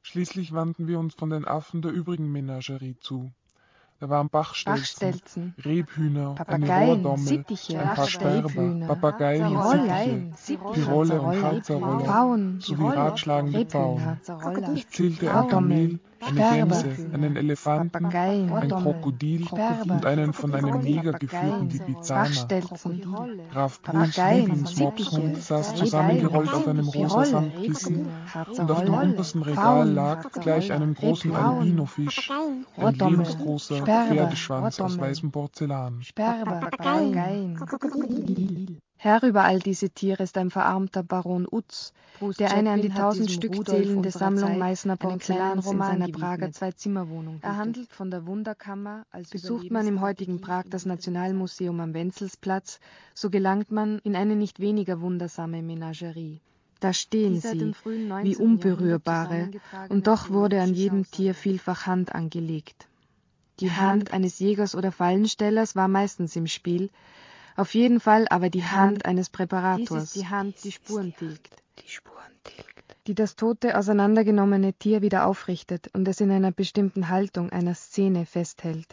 Schließlich wandten wir uns von den Affen der übrigen Menagerie zu. Da waren Bachstelzen, Rebhühner, eine Papageien, Rohrdommel, Sittiche, ein paar Sperber, Rebhühner, Papageien und Tiroleien, Tyrolle und Harzer Pfauen, sowie ratschlagende Pfauen. Rebhühner, Ich zählte ein Raudommeln, Kamel, eine Sperber, Gämse, einen Elefanten, Papageien, ein Krokodil Sperber, und einen von einem Neger geführten Papageien, Lipizzaner. Bachstelzen, Graf Bruns Papageien, Lieblingsmopshund Sittiche, saß zusammengerollt auf einem rosa Tirolle, Samtkissen Harzer und auf dem untersten Regal Pfauen, lag, gleich einem großen Rebhühner, Albinofisch, ein Rotdommel, lebensgroßer Sperber, Pferdeschwanz aus weißem Porzellan. Sperber, Papageien. Herr über all diese Tiere ist ein verarmter Baron Utz, der eine an die 1000 Stück zählende Sammlung Meißner Porzellan in seiner Prager Zwei-Zimmer-Wohnung. Er handelt von der Wunderkammer. Besucht man im heutigen Prag das Nationalmuseum am Wenzelsplatz, so gelangt man in eine nicht weniger wundersame Menagerie. Da stehen sie, wie unberührbare, und doch wurde an jedem Tier vielfach Hand angelegt. Die Hand eines Jägers oder Fallenstellers war meistens im Spiel, auf jeden Fall aber die Hand eines Präparators. Dies ist die Hand, die Spuren tilgt. Die das tote, auseinandergenommene Tier wieder aufrichtet und es in einer bestimmten Haltung, einer Szene festhält.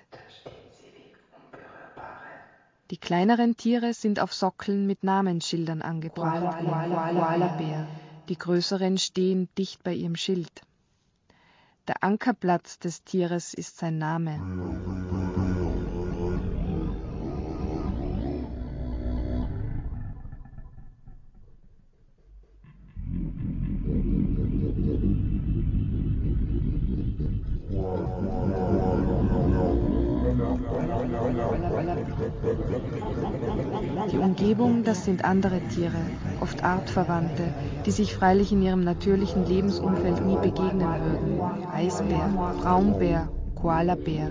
Die kleineren Tiere sind auf Sockeln mit Namensschildern angebracht. Koalabär. Die größeren stehen dicht bei ihrem Schild. Der Ankerplatz des Tieres ist sein Name. Die Umgebung, das sind andere Tiere, oft Artverwandte, die sich freilich in ihrem natürlichen Lebensumfeld nie begegnen würden. Eisbär, Braunbär, Koalabär.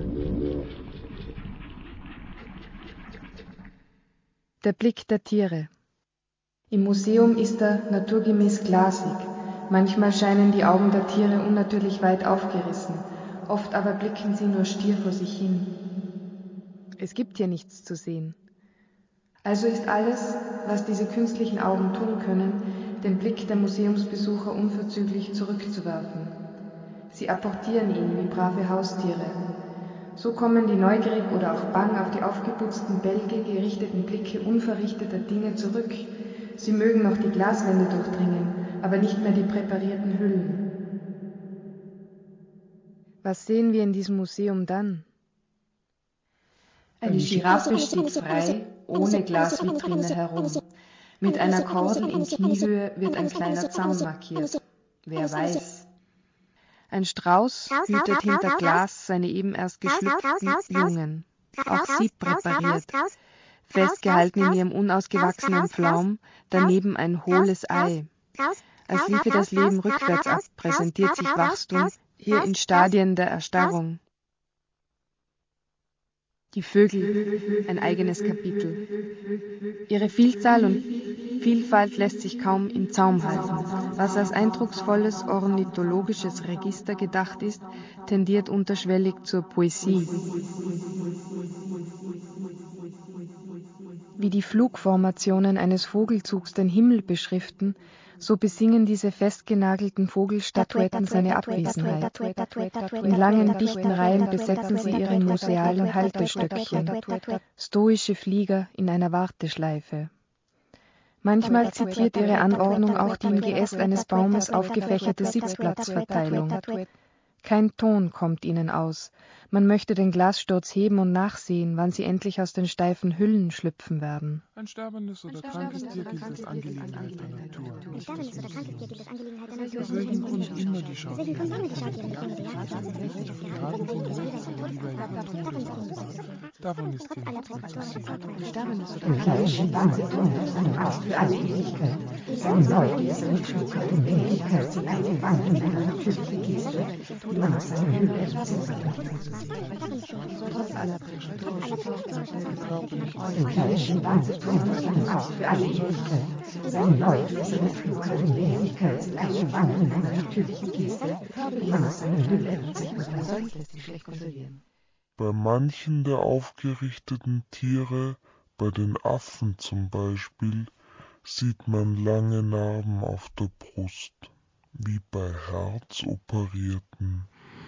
Der Blick der Tiere. Im Museum ist er naturgemäß glasig. Manchmal scheinen die Augen der Tiere unnatürlich weit aufgerissen, oft aber blicken sie nur stier vor sich hin. Es gibt hier nichts zu sehen. Also ist alles, was diese künstlichen Augen tun können, den Blick der Museumsbesucher unverzüglich zurückzuwerfen. Sie apportieren ihn wie brave Haustiere. So kommen die neugierig oder auch bang auf die aufgeputzten Bälge gerichteten Blicke unverrichteter Dinge zurück. Sie mögen noch die Glaswände durchdringen, aber nicht mehr die präparierten Hüllen. Was sehen wir in diesem Museum dann? Eine Giraffe steht frei, ohne Glasvitrine herum. Mit einer Kordel in Kniehöhe wird ein kleiner Zaun markiert. Wer weiß. Ein Strauß hütet hinter Glas seine eben erst geschlüpften Jungen. Auch sie präpariert. Festgehalten in ihrem unausgewachsenen Pflaum, daneben ein hohles Ei. Als liefe das Leben rückwärts ab, präsentiert sich Wachstum, hier in Stadien der Erstarrung. Die Vögel, ein eigenes Kapitel. Ihre Vielzahl und Vielfalt lässt sich kaum in Zaum halten. Was als eindrucksvolles ornithologisches Register gedacht ist, tendiert unterschwellig zur Poesie. Wie die Flugformationen eines Vogelzugs den Himmel beschriften, so besingen diese festgenagelten Vogelstatuetten seine Abwesenheit. In langen, dichten Reihen besetzen sie ihre musealen Haltestöckchen, stoische Flieger in einer Warteschleife. Manchmal zitiert ihre Anordnung auch die im Geäst eines Baumes aufgefächerte Sitzplatzverteilung. Kein Ton kommt ihnen aus. Man möchte den Glassturz heben und nachsehen, wann sie endlich aus den steifen Hüllen schlüpfen werden. Ein sterbendes oder krankes Tier gilt als Angelegenheit der Natur. Aus welchem Grund immer die Schauspieler davon ist hier nichts mehr zu sehen. Für alle Ewigkeit. Sein Neues natürliche Geste, die man aus seiner Hülle entziffert. Trotz aller präpatorischen im Fleisch, im Wahnsinn, für alle Ewigkeit. Sein Neues Fähigkeit, eine wandelnde natürliche Geste, die man aus seiner Hülle entziffert. Solches lässt sich schlecht konservieren. Bei manchen der aufgerichteten Tiere, bei den Affen zum Beispiel, sieht man lange Narben auf der Brust. wie bei Herzoperierten.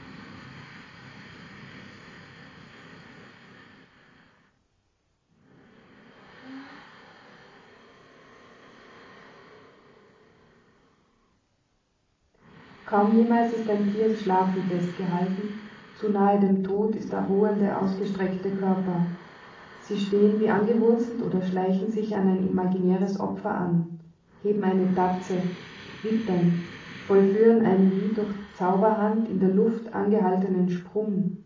Kaum jemals ist ein Tier im Schlafen festgehalten, zu nahe dem Tod ist der ruhende, ausgestreckte Körper. Sie stehen wie angewurzelt oder schleichen sich an ein imaginäres Opfer an, heben eine Tatze, wittern, vollführen einen wie durch Zauberhand in der Luft angehaltenen Sprung.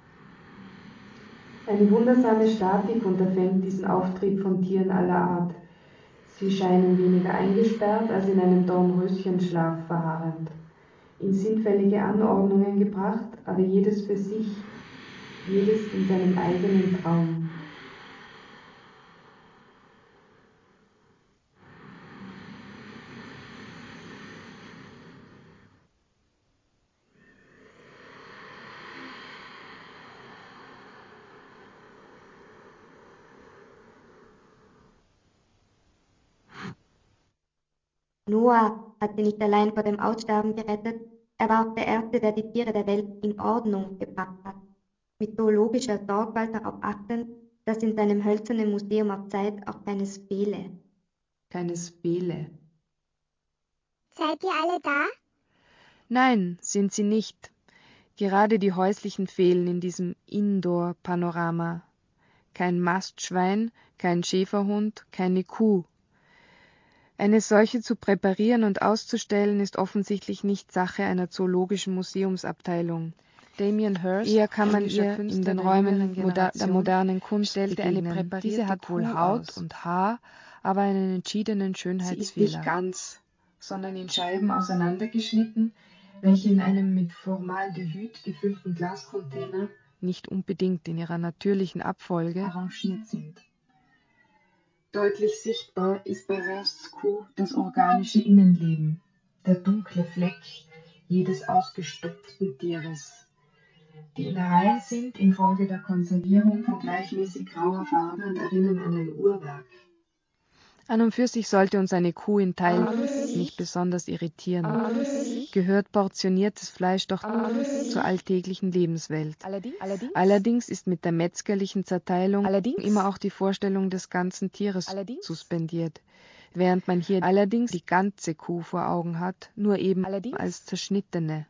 Eine wundersame Statik unterfängt diesen Auftrieb von Tieren aller Art. Sie scheinen weniger eingesperrt als in einem Dornröschenschlaf verharrend, in sinnfällige Anordnungen gebracht, aber jedes für sich, jedes in seinem eigenen Traum. Noah hat sie nicht allein vor dem Aussterben gerettet, er war auch der Erste, der die Tiere der Welt in Ordnung gebracht hat, mit zoologischer Sorgfalt darauf achtend, dass in seinem hölzernen Museum auf Zeit auch keines fehle. Keines fehle. Seid ihr alle da? Nein, sind sie nicht. Gerade die häuslichen fehlen in diesem Indoor-Panorama. Kein Mastschwein, kein Schäferhund, keine Kuh. Eine solche zu präparieren und auszustellen, ist offensichtlich nicht Sache einer zoologischen Museumsabteilung. Damien Hirst, eher kann man ihr in den Räumen der modernen Kunst begegnen. Diese hat wohl Haut und Haar, aber einen entschiedenen Schönheitsfehler. Sie ist nicht ganz, sondern in Scheiben auseinandergeschnitten, welche in einem mit Formaldehyd gefüllten Glascontainer nicht unbedingt in ihrer natürlichen Abfolge arrangiert sind. Deutlich sichtbar ist bei Hirsts Kuh das organische Innenleben, der dunkle Fleck jedes ausgestopften Tieres. Die Innereien sind infolge der Konservierung von gleichmäßig grauer Farbe und erinnern an ein Uhrwerk. An und für sich sollte uns eine Kuh in Teilen nicht besonders irritieren. Gehört portioniertes Fleisch doch zur alltäglichen Lebenswelt. Allerdings ist mit der metzgerlichen Zerteilung immer auch die Vorstellung des ganzen Tieres suspendiert, während man hier allerdings die ganze Kuh vor Augen hat, nur eben als zerschnittene.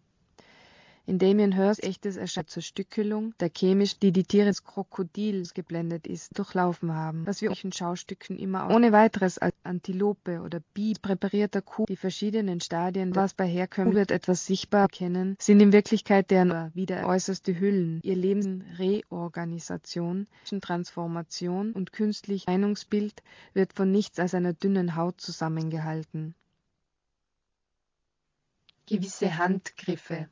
In Damien Hirsts echtes Erscheint zur Stückelung, der chemisch, die Tiere ins Krokodil geblendet ist, durchlaufen haben, was wir in solchen Schaustücken immer ohne weiteres als Antilope oder Bi präparierter Kuh, die verschiedenen Stadien, was bei Herkömmlich wird etwas sichtbar erkennen, sind in Wirklichkeit deren wieder äußerste Hüllen, ihr Leben Reorganisation, Transformation und künstlich Meinungsbild wird von nichts als einer dünnen Haut zusammengehalten. Gewisse Handgriffe.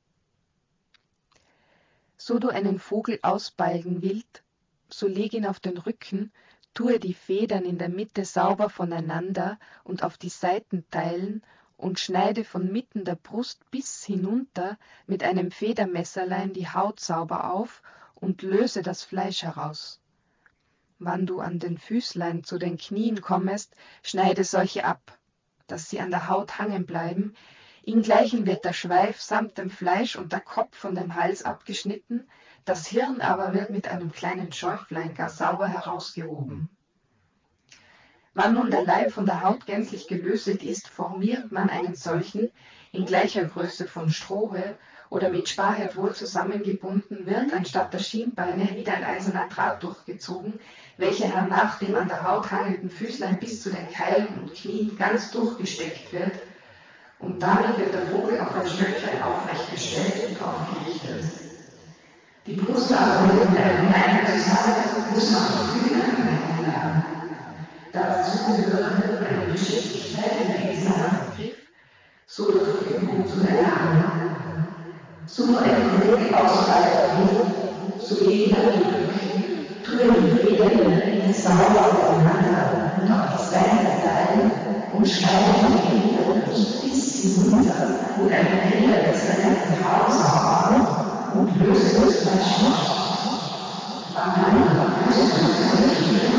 So du einen Vogel ausbalgen willst, so leg ihn auf den Rücken, tue die Federn in der Mitte sauber voneinander und auf die Seiten teilen und schneide von mitten der Brust bis hinunter mit einem Federmesserlein die Haut sauber auf und löse das Fleisch heraus. Wann du an den Füßlein zu den Knien kommest, schneide solche ab, dass sie an der Haut hangen bleiben. Ingleichen wird der Schweif samt dem Fleisch und der Kopf von dem Hals abgeschnitten, das Hirn aber wird mit einem kleinen Schäuflein gar sauber herausgehoben. Wann nun der Leib von der Haut gänzlich gelöset ist, formiert man einen solchen, in gleicher Größe von Strohe oder mit Sparherd wohl zusammengebunden, wird anstatt der Schienbeine wieder ein eiserner Draht durchgezogen, welcher hernach dem an der Haut hangenden Füßlein bis zu den Keilen und Knien ganz durchgesteckt wird, und damit wird der Vogel auf ein Stöckchen aufrecht gestellt und aufgerichtet. Die Brust aber wird mit einem kleinen zusammengezogen, muss man die Flügel aneinander. Dazu gehört eine Geschicklichkeit in diesem Handgriff, so durch den Kuh zu erlernen. So nur ein Vogel ausreicht wird, so lege er die Rücken, tue die Federn sauber voneinander und auf die Seiten teilen und schneide die Brust bis hinunter und ein Federmesser die Haut sauber und löse das Fleisch aus. Dann löse das solche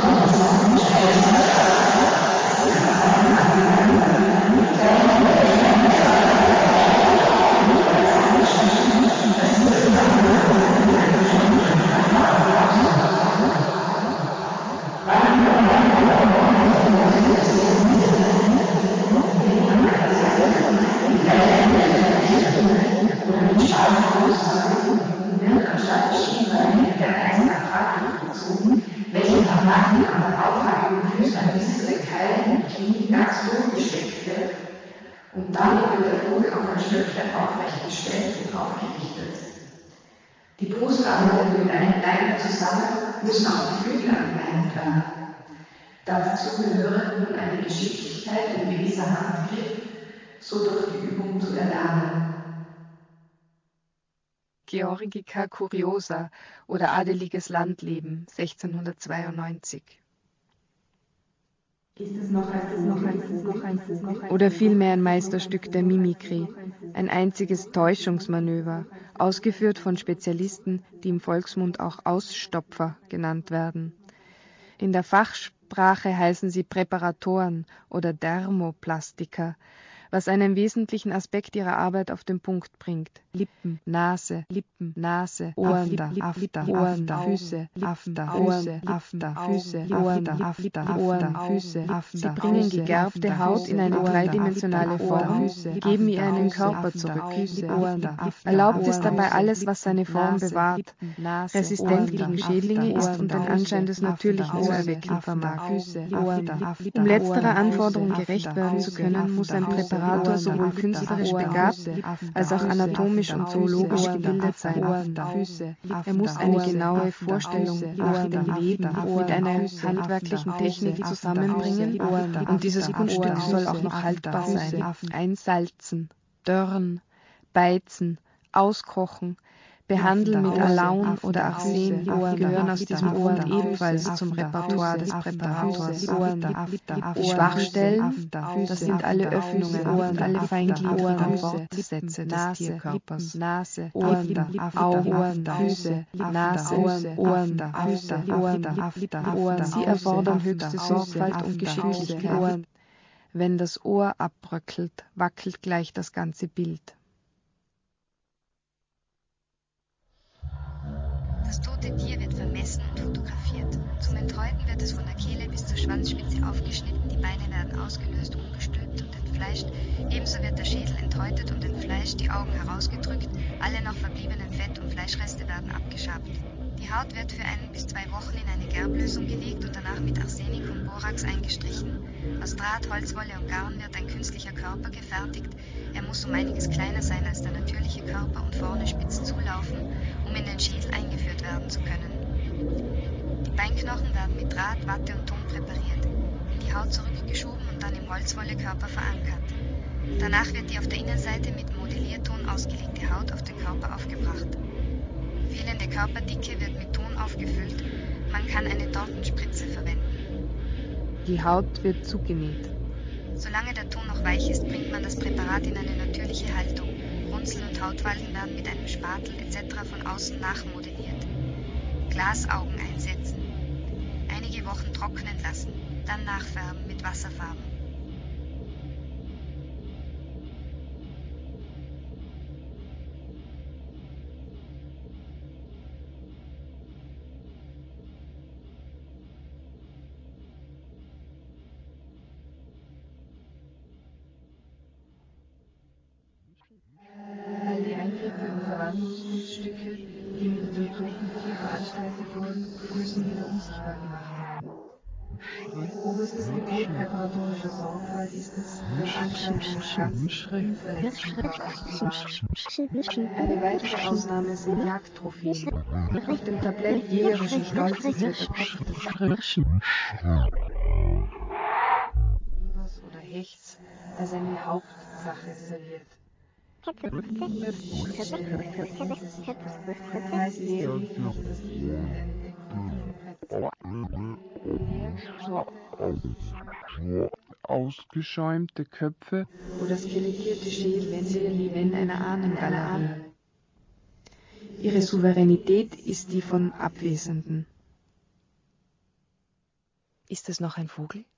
zusammenschneiden, Damit wird der Vogel auf ein Stöckchen aufrecht gestellt und aufgerichtet. Die Brust arbeitet mit einem Bein zusammen, müssen auch die Flügel angeleimt werden. Dazu gehöre nun eine Geschicklichkeit und gewisser Handgriff, so durch die Übung zu erlernen. Georgica curiosa oder Adeliges Landleben, 1692. Ist es noch ein Vogel? Oder vielmehr ein Meisterstück der Mimikrie, ein einziges Täuschungsmanöver, ausgeführt von Spezialisten, die im Volksmund auch Ausstopfer genannt werden. In der Fachsprache heißen sie Präparatoren oder Dermoplastiker, was einen wesentlichen Aspekt ihrer Arbeit auf den Punkt bringt. Lippen, Nase, Ohren, After, Füße, Füße. Sie bringen gegerbte Haut in eine dreidimensionale Form, geben ihr einen Körper zurück. Erlaubt ist dabei alles, was seine Form bewahrt, resistent gegen Schädlinge ist und den Anschein des Natürlichen zu erwecken vermag. Um letzterer Anforderung gerecht werden zu können, muss ein Präparator sowohl künstlerisch begabt als auch anatomisch und zoologisch gebildet sein. Er muss eine genaue Vorstellung nach dem Leben mit einer handwerklichen Technik zusammenbringen und dieses Kunststück soll auch noch haltbar sein. Einsalzen, dörren, beizen, auskochen, behandeln mit Alaun oder Arsen gehören aus diesem Grund ebenfalls zum Repertoire des Präparators. Die Schwachstellen, das sind alle Öffnungen und alle feingliedrigen Fortsätze des Tierkörpers. Augen, Füße, Nase, Ohren, After. Sie erfordern höchste Sorgfalt und Geschicklichkeit. Wenn das Ohr abbröckelt, wackelt gleich das ganze Bild. Das tote Tier wird vermessen und fotografiert. Zum Enthäuten wird es von der Kehle bis zur Schwanzspitze aufgeschnitten, die Beine werden ausgelöst, umgestülpt und entfleischt. Ebenso wird der Schädel enthäutet und entfleischt, die Augen herausgedrückt, alle noch verbliebenen Fett- und Fleischreste werden abgeschabt. Die Haut wird für 1 bis 2 Wochen in eine Gerblösung gelegt und danach mit Arsenik und Borax eingestrichen. Aus Draht, Holzwolle und Garn wird ein künstlicher Körper gefertigt. Er muss um einiges kleiner sein als der natürliche Körper und vorne spitz zulaufen, um in den Schädel eingeführt werden zu können. Die Beinknochen werden mit Draht, Watte und Ton präpariert, in die Haut zurückgeschoben und dann im Holzwollekörper verankert. Danach wird die auf der Innenseite mit Modellierton ausgelegte Haut auf den Körper aufgebracht. Fehlende Körperdicke wird mit Ton aufgefüllt. Man kann eine Tortenspritze verwenden. Die Haut wird zugenäht. Solange der Ton noch weich ist, bringt man das Präparat in eine natürliche Haltung. Runzeln und Hautfalten werden mit einem Spatel etc. von außen nachmodelliert. Glasaugen einsetzen. Einige Wochen trocknen lassen, dann nachfärben mit Wasserfarben. All die Eingriffe und Verwandlungskunststücke, die mit dem toten Tier veranstaltet wurden, müssen wieder unsichtbar gemacht werden. Oberstes Gebot präparatorischer Sorgfalt ist es, das Anschein eines Ganzen unverletzlich zu Eine weitere Ausnahme sind Jagdtrophäen. Auf dem Tablett jägerischen Stolzes wird der Kopf des Tigers oder Hechts als eine Hauptsache serviert. Ausgeschäumte Köpfe oder skelettierte Schädel in einer Ahnengalerie. Ihre Souveränität ist die von Abwesenden. Ist es noch ein Vogel?